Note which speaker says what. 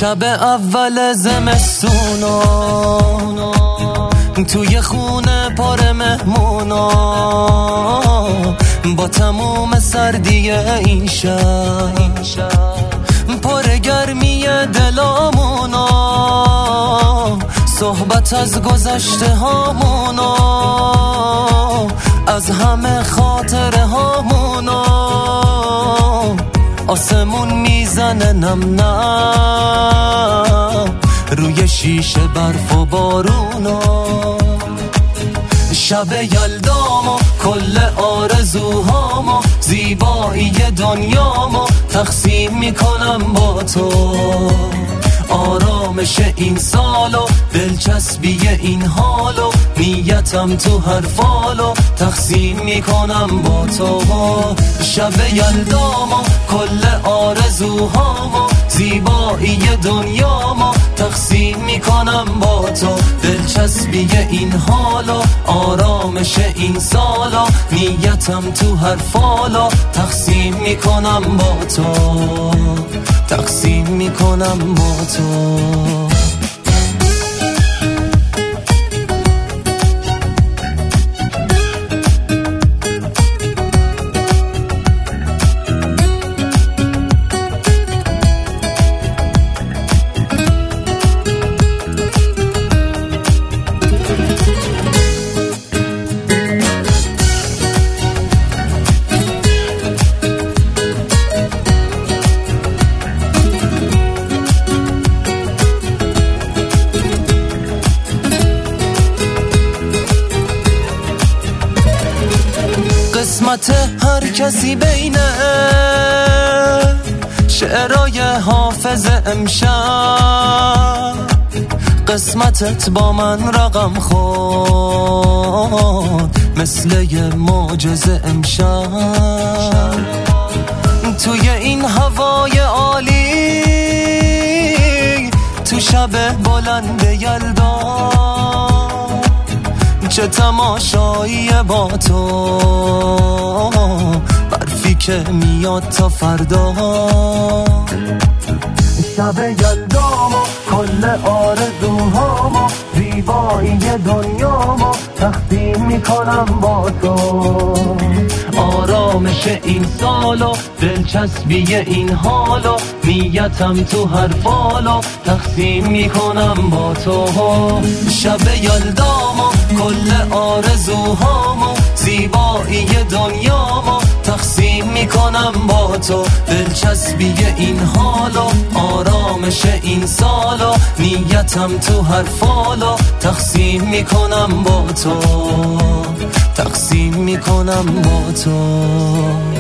Speaker 1: شب اول زمستونا توی خونه پر مهمونا با تموم سردی این شب پر گرمی دلامونا صحبت از گذشته هامونا از همه خاطره هامونا آسمون میزنه نم نم روی شیشه برف و بارونا شب یلدامو کل آرزوهامو زیبایی دنیامو تقسیم میکنم با تو آرامش این سالو دلچسبی این حالو نیتم تو هر فالو تقسیم میکنم با تو شب یلدامو کل آرزوهامو زیبایی دنیامو تقسیم میکنم با تو دلچسبی این حالو آرامش این سالو نیتم تو هر فالو تقسیم میکنم با تو تقسیم میکنم با تو قسمت هر کسی بینه شعرهای حافظ امشب قسمتت با من رقم خورد مثل یه معجزه امشب توی این هوای عالی تو شب بلند یلدا چه تماشایی با تو برفی که میاد تا فردا شب یلدامو کل آرزوهامو زیبایی دنیامو تقسیم میکنم با تو آرامش این سالو دلچسبی این حالو نیتم تو هر فالو تقسیم میکنم با تو شب یلدامو کل آرزوهامو زیبایی دنیامو تقسیم میکنم با تو دلچسبی این حالو آرامش این سالو نیتم تو هر فالو تقسیم میکنم با تو تقسیم میکنم با تو